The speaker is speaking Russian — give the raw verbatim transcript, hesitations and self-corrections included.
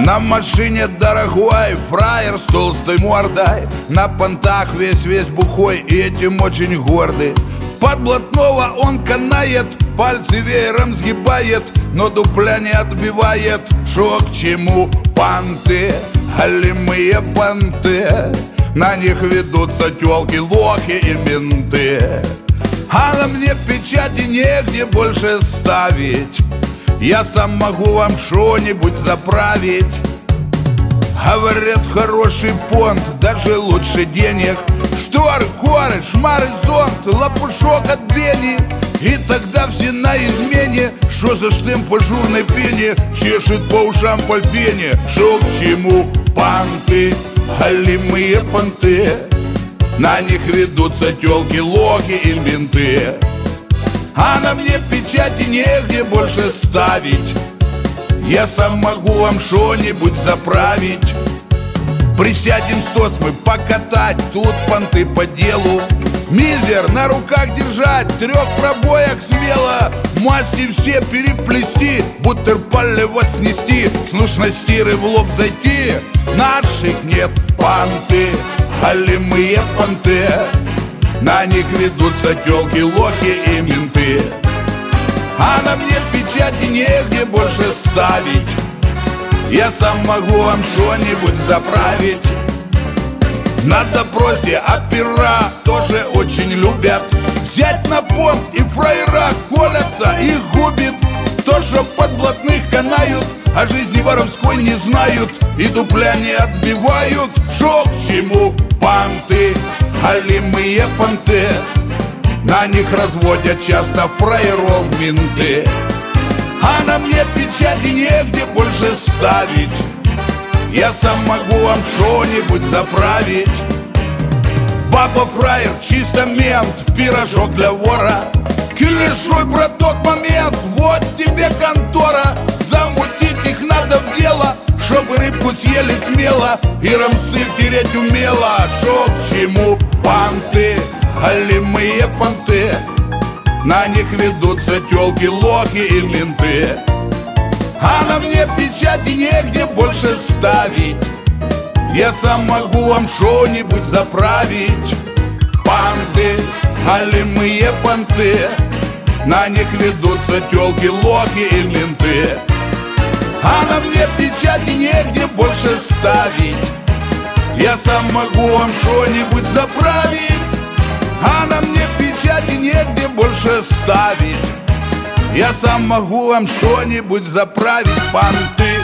На машине дорогой фраер с толстой мордой, на понтах весь-весь бухой и этим очень гордый. Под блатного он канает, пальцы веером сгибает, но дупля не отбивает. Шо к чему? Понты, голимые понты, на них ведутся тёлки, лохи и менты. А на мне печати негде больше ставить, я сам могу вам что-нибудь заправить. Говорят, хороший понт, даже лучше денег. Шторы, коры, шмары, зонт, лопушок от бени. И тогда все на измене. Шо за штемп по журной пене чешет по ушам по пене? Шо к чему? Понты, голимые понты, на них ведутся тёлки, лохи и менты. А на мне печати негде больше ставить, я сам могу вам что-нибудь заправить. Присядем стос мы покатать, тут понты по делу. Мизер на руках держать, трех пробоек смело. Масти все переплести, бутерпалево снести, с нушностиры в лоб зайти. Наших нет. Понты, голимые понты, на них ведутся тёлки, лохи и менты. А на мне печати негде больше ставить, я сам могу вам что-нибудь заправить. На допросе опера тоже очень любят взять на понт, и фраера колятся, их губит. То, что под блатных канают, о жизни воровской не знают и дупля не отбивают. Шо к чему? Понты, голимые понты, на них разводят часто фраеров менты. А на мне печати негде больше ставить, я сам могу вам что-нибудь заправить. Баба фраер, чисто мент, пирожок для вора. Килешой, браток, момент, вот тебе контора. Замутить их надо в дело, чтобы рыбку съели смело и рамсы тереть умело. Шо к чему? Понты, голимые понты, на них ведутся тёлки, лохи и менты. А на мне печати негде больше ставить, я сам могу вам что-нибудь заправить. Понты, голимые понты, на них ведутся тёлки, лохи и менты. А на мне печати негде больше ставить, я сам могу вам что-нибудь заправить. А на мне печати негде больше ставить, я сам могу вам что-нибудь заправить. Понты.